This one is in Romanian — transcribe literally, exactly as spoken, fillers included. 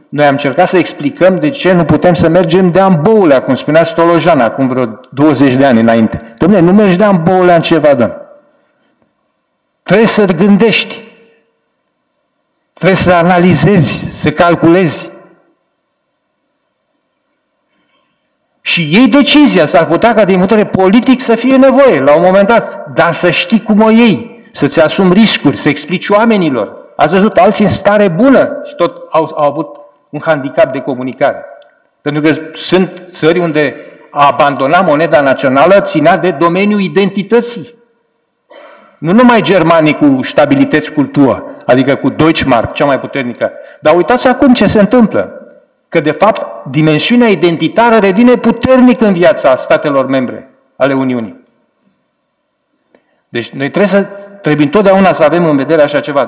Noi am încercat să explicăm de ce nu putem să mergem de amboulea, cum spunea Stolojan acum vreo douăzeci de ani înainte. Dom'le, nu mergi de amboulea în ce vă dăm. Trebuie să gândești. Trebuie să analizezi, să calculezi. Și iei decizia, s-ar putea ca din motive politic să fie nevoie la un moment dat, dar să știi cum o iei, să-ți asumi riscuri, să explici oamenilor. Ați văzut alții în stare bună și tot au, au avut un handicap de comunicare. Pentru că sunt țări unde a abandona moneda națională ținea de domeniul identității. Nu numai germanii cu stabilități cultură, adică cu Deutschmark, cea mai puternică. Dar uitați acum ce se întâmplă. Că, de fapt, dimensiunea identitară revine puternic în viața statelor membre ale Uniunii. Deci noi trebuie, să, trebuie întotdeauna să avem în vedere așa ceva.